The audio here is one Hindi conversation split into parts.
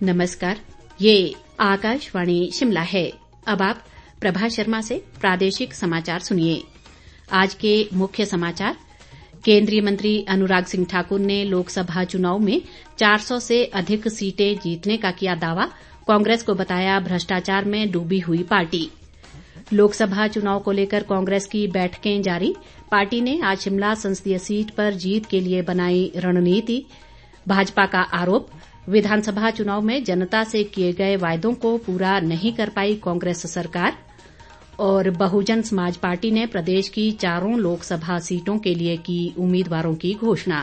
नमस्कार, ये आकाशवाणी शिमला है। अब आप प्रभा शर्मा से प्रादेशिक समाचार सुनिए। आज के मुख्य समाचार। केंद्रीय मंत्री अनुराग सिंह ठाकुर ने लोकसभा चुनाव में 400 से अधिक सीटें जीतने का किया दावा, कांग्रेस को बताया भ्रष्टाचार में डूबी हुई पार्टी। लोकसभा चुनाव को लेकर कांग्रेस की बैठकें जारी, पार्टी ने आज शिमला संसदीय सीट पर जीत के लिए बनाई रणनीति। भाजपा का आरोप, विधानसभा चुनाव में जनता से किए गए वायदों को पूरा नहीं कर पाई कांग्रेस सरकार। और बहुजन समाज पार्टी ने प्रदेश की 4 लोकसभा सीटों के लिए की उम्मीदवारों की घोषणा।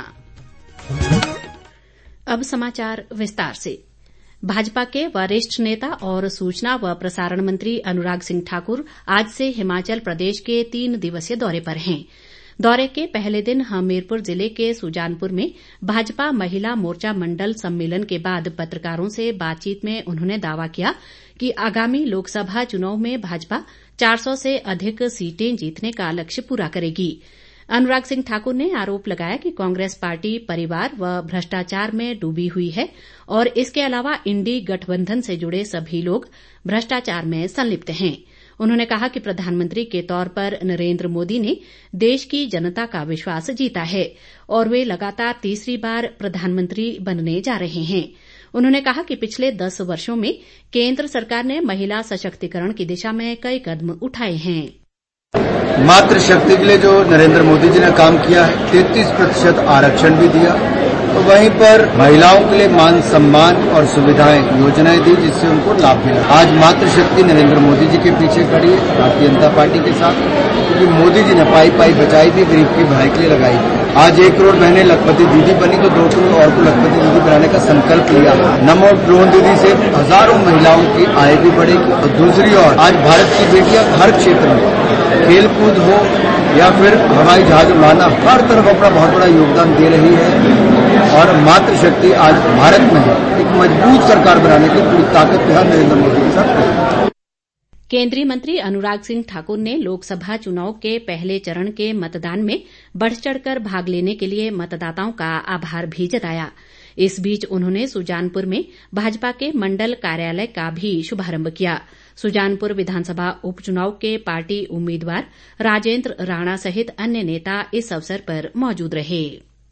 अब समाचार विस्तार से। भाजपा के वरिष्ठ नेता और सूचना व प्रसारण मंत्री अनुराग सिंह ठाकुर आज से हिमाचल प्रदेश के 3 दिवसीय दौरे पर हैं। दौरे के पहले दिन हमीरपुर जिले के सुजानपुर में भाजपा महिला मोर्चा मंडल सम्मेलन के बाद पत्रकारों से बातचीत में उन्होंने दावा किया कि आगामी लोकसभा चुनाव में भाजपा 400 से अधिक सीटें जीतने का लक्ष्य पूरा करेगी। अनुराग सिंह ठाकुर ने आरोप लगाया कि कांग्रेस पार्टी परिवार व भ्रष्टाचार में डूबी हुई है और इसके अलावा इंडी गठबंधन से जुड़े सभी लोग भ्रष्टाचार में संलिप्त हैं। उन्होंने कहा कि प्रधानमंत्री के तौर पर नरेंद्र मोदी ने देश की जनता का विश्वास जीता है और वे लगातार तीसरी बार प्रधानमंत्री बनने जा रहे हैं। उन्होंने कहा कि पिछले 10 वर्षों में केंद्र सरकार ने महिला सशक्तिकरण की दिशा में कई कदम उठाए हैं। मातृशक्ति के लिए जो नरेंद्र मोदी जी ने काम किया है, 33% आरक्षण भी दिया, तो वहीं पर महिलाओं के लिए मान सम्मान और सुविधाएं योजनाएं दी, जिससे उनको लाभ मिला। आज मातृशक्ति नरेंद्र मोदी जी के पीछे खड़ी है, भारतीय जनता पार्टी के साथ, क्योंकि मोदी जी ने पाई पाई बचाई थी, गरीब की भलाई के लिए लगाई थी। आज 1 करोड़ बहनें लखपति दीदी बनी तो 2 करोड़ और को लखपति दीदी बनाने का संकल्प लिया। नमो ड्रोन दीदी से हजारों महिलाओं की आय भी बढ़ेगी। और दूसरी ओर आज भारत की बेटियां हर क्षेत्र में, खेलकूद हो या फिर हवाई जहाज उड़ाना, हर तरफ अपना बहुत बड़ा योगदान दे रही है। और मातृशक्ति आज भारत में है। एक मजबूत सरकार बनाने की पूरी ताकत है नरेंद्र मोदी के साथ। केंद्रीय मंत्री अनुराग सिंह ठाकुर ने लोकसभा चुनाव के पहले चरण के मतदान में बढ़ चढ़कर भाग लेने के लिए मतदाताओं का आभार भी जताया। इस बीच उन्होंने सुजानपुर में भाजपा के मंडल कार्यालय का भी शुभारंभ किया। सुजानपुर विधानसभा उपचुनाव के पार्टी उम्मीदवार राजेंद्र राणा सहित अन्य नेता इस अवसर पर मौजूद रहे।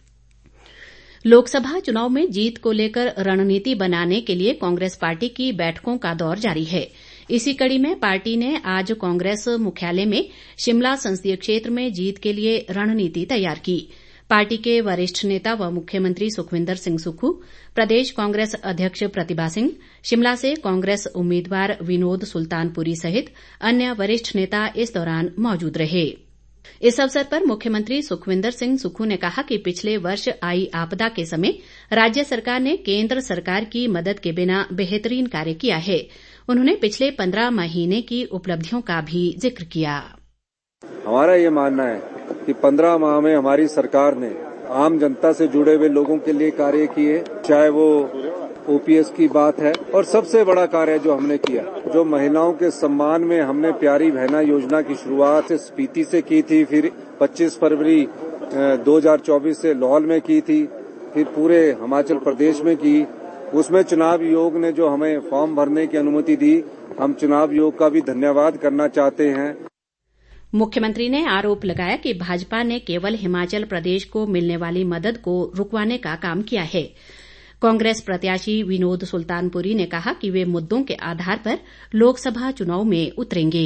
लोकसभा चुनाव में जीत को लेकर रणनीति बनाने के लिए कांग्रेस पार्टी की बैठकों का दौर जारी है। इसी कड़ी में पार्टी ने आज कांग्रेस मुख्यालय में शिमला संसदीय क्षेत्र में जीत के लिए रणनीति तैयार की। पार्टी के वरिष्ठ नेता व मुख्यमंत्री सुखविंदर सिंह सुक्खू, प्रदेश कांग्रेस अध्यक्ष प्रतिभा सिंह, शिमला से कांग्रेस उम्मीदवार विनोद सुल्तानपुरी सहित अन्य वरिष्ठ नेता इस दौरान मौजूद रहे। इस अवसर पर मुख्यमंत्री सुखविंदर सिंह सुक्खू ने कहा कि पिछले वर्ष आई आपदा के समय राज्य सरकार ने केंद्र सरकार की मदद के बिना बेहतरीन कार्य किया है। उन्होंने पिछले 15 महीने की उपलब्धियों का भी जिक्र किया। हमारा ये मानना है कि 15 माह में हमारी सरकार ने आम जनता से जुड़े हुए लोगों के लिए कार्य किए, चाहे वो ओपीएस की बात है, और सबसे बड़ा कार्य जो हमने किया, जो महिलाओं के सम्मान में हमने प्यारी बहना योजना की शुरुआत स्पीति से की थी, फिर 25 फरवरी 2024 से लाहौल में की थी, फिर पूरे हिमाचल प्रदेश में की। उसमें चुनाव आयोग ने जो हमें फॉर्म भरने की अनुमति दी, हम चुनाव आयोग का भी धन्यवाद करना चाहते हैं। मुख्यमंत्री ने आरोप लगाया कि भाजपा ने केवल हिमाचल प्रदेश को मिलने वाली मदद को रुकवाने का काम किया है। कांग्रेस प्रत्याशी विनोद सुल्तानपुरी ने कहा कि वे मुद्दों के आधार पर लोकसभा चुनाव में उतरेंगे।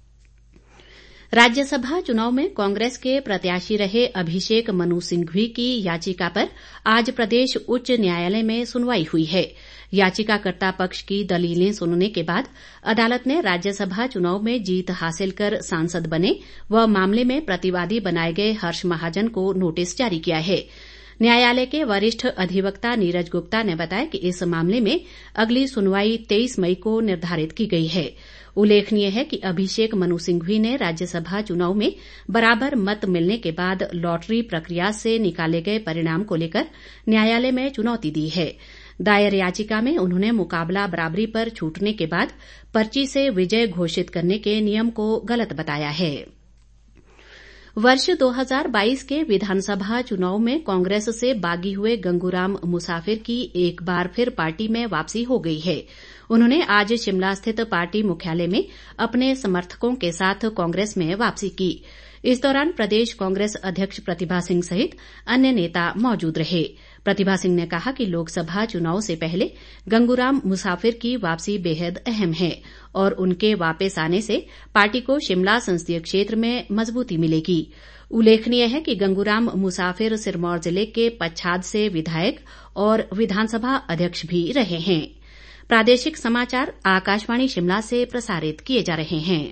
राज्यसभा चुनाव में कांग्रेस के प्रत्याशी रहे अभिषेक मनु सिंघवी की याचिका पर आज प्रदेश उच्च न्यायालय में सुनवाई हुई है। याचिकाकर्ता पक्ष की दलीलें सुनने के बाद अदालत ने राज्यसभा चुनाव में जीत हासिल कर सांसद बने व मामले में प्रतिवादी बनाए गए हर्ष महाजन को नोटिस जारी किया है। न्यायालय के वरिष्ठ अधिवक्ता नीरज गुप्ता ने बताया कि इस मामले में अगली सुनवाई 23 मई को निर्धारित की गई है। उल्लेखनीय है कि अभिषेक मनु सिंघवी ने राज्यसभा चुनाव में बराबर मत मिलने के बाद लॉटरी प्रक्रिया से निकाले गए परिणाम को लेकर न्यायालय में चुनौती दी है। दायर याचिका में उन्होंने मुकाबला बराबरी पर छूटने के बाद पर्ची से विजय घोषित करने के नियम को गलत बताया है। वर्ष 2022 के विधानसभा चुनाव में कांग्रेस से बागी हुए गंगूराम मुसाफिर की एक बार फिर पार्टी में वापसी हो गई है। उन्होंने आज शिमला स्थित पार्टी मुख्यालय में अपने समर्थकों के साथ कांग्रेस में वापसी की। इस दौरान प्रदेश कांग्रेस अध्यक्ष प्रतिभा सिंह सहित अन्य नेता मौजूद रहे। प्रतिभा सिंह ने कहा कि लोकसभा चुनाव से पहले गंगूराम मुसाफिर की वापसी बेहद अहम है और उनके वापस आने से पार्टी को शिमला संसदीय क्षेत्र में मजबूती मिलेगी। उल्लेखनीय है कि गंगूराम मुसाफिर सिरमौर जिले के पच्छाद से विधायक और विधानसभा अध्यक्ष भी रहे हैं। प्रादेशिक समाचार आकाशवाणी शिमला से प्रसारित किए जा रहे हैं।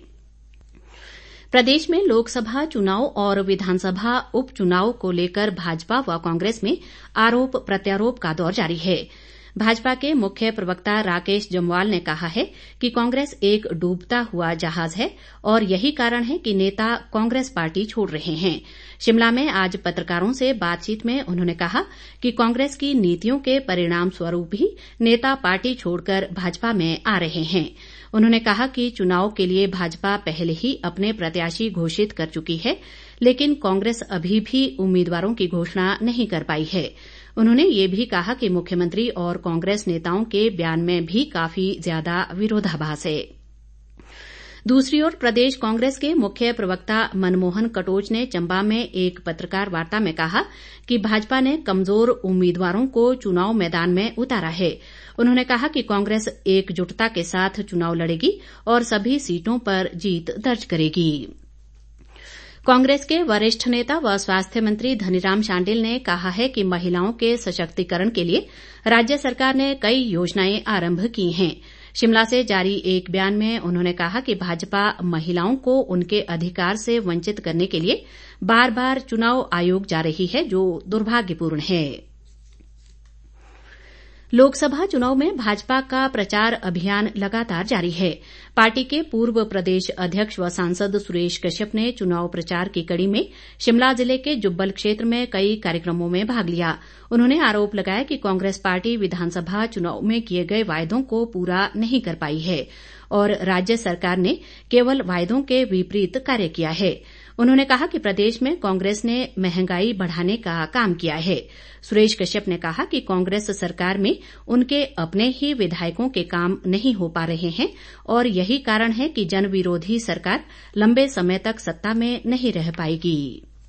प्रदेश में लोकसभा चुनाव और विधानसभा उपचुनाव को लेकर भाजपा व कांग्रेस में आरोप प्रत्यारोप का दौर जारी है। भाजपा के मुख्य प्रवक्ता राकेश जम्वाल ने कहा है कि कांग्रेस एक डूबता हुआ जहाज है और यही कारण है कि नेता कांग्रेस पार्टी छोड़ रहे हैं। शिमला में आज पत्रकारों से बातचीत में उन्होंने कहा कि कांग्रेस की नीतियों के परिणाम स्वरूप ही नेता पार्टी छोड़कर भाजपा में आ रहे हैं। उन्होंने कहा कि चुनाव के लिए भाजपा पहले ही अपने प्रत्याशी घोषित कर चुकी है, लेकिन कांग्रेस अभी भी उम्मीदवारों की घोषणा नहीं कर पाई है। उन्होंने ये भी कहा कि मुख्यमंत्री और कांग्रेस नेताओं के बयान में भी काफी ज्यादा विरोधाभास है। दूसरी ओर प्रदेश कांग्रेस के मुख्य प्रवक्ता मनमोहन कटोच ने चंबा में एक पत्रकार वार्ता में कहा कि भाजपा ने कमजोर उम्मीदवारों को चुनाव मैदान में उतारा है। उन्होंने कहा कि कांग्रेस एकजुटता के साथ चुनाव लड़ेगी और सभी सीटों पर जीत दर्ज करेगी। कांग्रेस के वरिष्ठ नेता व स्वास्थ्य मंत्री धनीराम शांडिल ने कहा है कि महिलाओं के सशक्तिकरण के लिए राज्य सरकार ने कई योजनाएं आरंभ की हैं। शिमला से जारी एक बयान में उन्होंने कहा कि भाजपा महिलाओं को उनके अधिकार से वंचित करने के लिए बार बार चुनाव आयोग जा रही है, जो दुर्भाग्यपूर्ण है। लोकसभा चुनाव में भाजपा का प्रचार अभियान लगातार जारी है। पार्टी के पूर्व प्रदेश अध्यक्ष व सांसद सुरेश कश्यप ने चुनाव प्रचार की कड़ी में शिमला जिले के जुब्बल क्षेत्र में कई कार्यक्रमों में भाग लिया। उन्होंने आरोप लगाया कि कांग्रेस पार्टी विधानसभा चुनाव में किए गए वायदों को पूरा नहीं कर पाई है और राज्य सरकार ने केवल वायदों के विपरीत कार्य किया है। उन्होंने कहा कि प्रदेश में कांग्रेस ने महंगाई बढ़ाने का काम किया है। सुरेश कश्यप ने कहा कि कांग्रेस सरकार में उनके अपने ही विधायकों के काम नहीं हो पा रहे हैं और यही कारण है कि जनविरोधी सरकार लंबे समय तक सत्ता में नहीं रह पाएगी।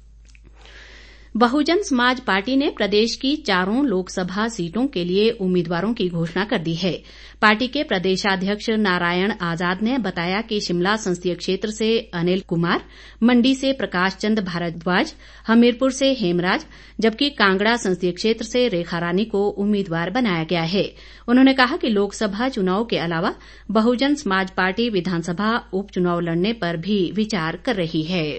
बहुजन समाज पार्टी ने प्रदेश की 4 लोकसभा सीटों के लिए उम्मीदवारों की घोषणा कर दी है। पार्टी के प्रदेशाध्यक्ष नारायण आजाद ने बताया कि शिमला संसदीय क्षेत्र से अनिल कुमार, मंडी से प्रकाश चंद भारद्वाज, हमीरपुर से हेमराज, जबकि कांगड़ा संसदीय क्षेत्र से रेखा रानी को उम्मीदवार बनाया गया है। उन्होंने कहा कि लोकसभा चुनाव के अलावा बहुजन समाज पार्टी विधानसभा उपचुनाव लड़ने पर भी विचार कर रही है।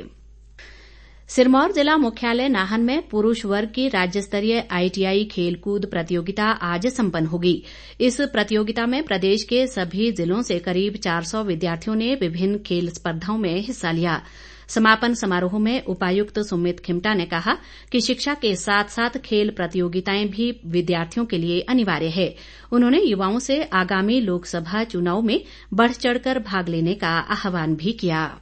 सिरमौर जिला मुख्यालय नाहन में पुरुष वर्ग की राज्य स्तरीय ITI खेलकूद प्रतियोगिता आज संपन्न होगी। इस प्रतियोगिता में प्रदेश के सभी जिलों से करीब 400 विद्यार्थियों ने विभिन्न खेल स्पर्धाओं में हिस्सा लिया। समापन समारोह में उपायुक्त सुमित खिमटा ने कहा कि शिक्षा के साथ साथ खेल प्रतियोगिताएं भी विद्यार्थियों के लिए अनिवार्य है। उन्होंने युवाओं से आगामी लोकसभा चुनाव में बढ़ चढ़कर भाग लेने का आह्वान भी किया।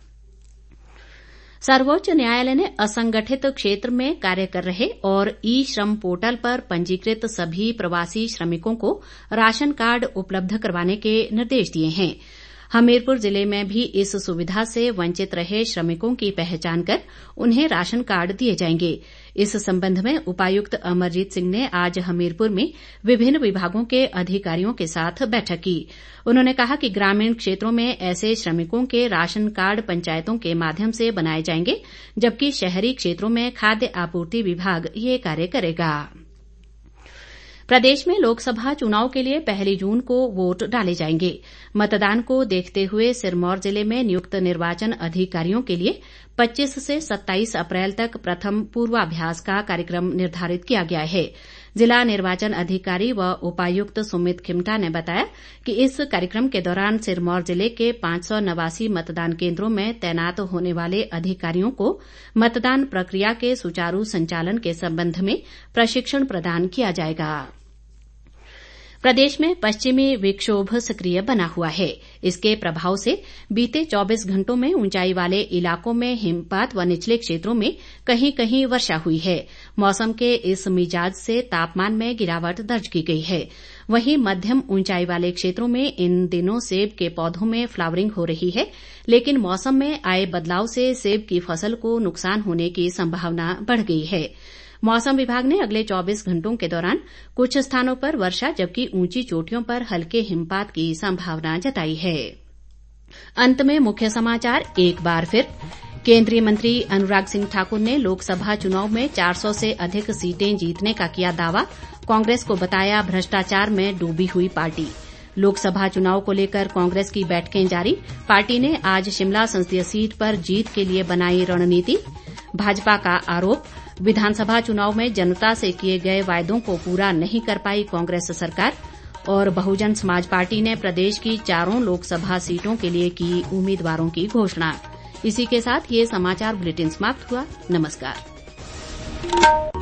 सर्वोच्च न्यायालय ने असंगठित क्षेत्र में कार्य कर रहे और ई-श्रम पोर्टल पर पंजीकृत सभी प्रवासी श्रमिकों को राशन कार्ड उपलब्ध करवाने के निर्देश दिए हैं। हमीरपुर जिले में भी इस सुविधा से वंचित रहे श्रमिकों की पहचान कर उन्हें राशन कार्ड दिए जाएंगे। इस संबंध में उपायुक्त अमरजीत सिंह ने आज हमीरपुर में विभिन्न विभागों के अधिकारियों के साथ बैठक की। उन्होंने कहा कि ग्रामीण क्षेत्रों में ऐसे श्रमिकों के राशन कार्ड पंचायतों के माध्यम से बनाए जाएंगे, जबकि शहरी क्षेत्रों में खाद्य आपूर्ति विभाग ये कार्य करेगा। प्रदेश में लोकसभा चुनाव के लिए 1 जून को वोट डाले जाएंगे। मतदान को देखते हुए सिरमौर जिले में नियुक्त निर्वाचन अधिकारियों के लिए 25 से 27 अप्रैल तक प्रथम पूर्वाभ्यास का कार्यक्रम निर्धारित किया गया है। जिला निर्वाचन अधिकारी व उपायुक्त सुमित खिमटा ने बताया कि इस कार्यक्रम के दौरान सिरमौर जिले के 589 मतदान केन्द्रों में तैनात होने वाले अधिकारियों को मतदान प्रक्रिया के सुचारू संचालन के संबंध में प्रशिक्षण प्रदान किया जाएगा। प्रदेश में पश्चिमी विक्षोभ सक्रिय बना हुआ है। इसके प्रभाव से बीते 24 घंटों में ऊंचाई वाले इलाकों में हिमपात व निचले क्षेत्रों में कहीं कहीं वर्षा हुई है। मौसम के इस मिजाज से तापमान में गिरावट दर्ज की गई है। वहीं मध्यम ऊंचाई वाले क्षेत्रों में इन दिनों सेब के पौधों में फ्लावरिंग हो रही है, लेकिन मौसम में आए बदलाव से सेब की फसल को नुकसान होने की संभावना बढ़ गई है। मौसम विभाग ने अगले 24 घंटों के दौरान कुछ स्थानों पर वर्षा जबकि ऊंची चोटियों पर हल्के हिमपात की संभावना जताई है। अंत में मुख्य समाचार एक बार फिर। केंद्रीय मंत्री अनुराग सिंह ठाकुर ने लोकसभा चुनाव में 400 से अधिक सीटें जीतने का किया दावा। कांग्रेस को बताया भ्रष्टाचार में डूबी हुई पार्टी। लोकसभा चुनाव को लेकर कांग्रेस की बैठकें जारी। पार्टी ने आज शिमला संसदीय सीट पर जीत के लिए बनाई रणनीति। भाजपा का आरोप, विधानसभा चुनाव में जनता से किए गए वायदों को पूरा नहीं कर पाई कांग्रेस सरकार। और बहुजन समाज पार्टी ने प्रदेश की 4 लोकसभा सीटों के लिए की उम्मीदवारों की घोषणा। इसी के साथ ये समाचार बुलेटिन समाप्त हुआ। नमस्कार।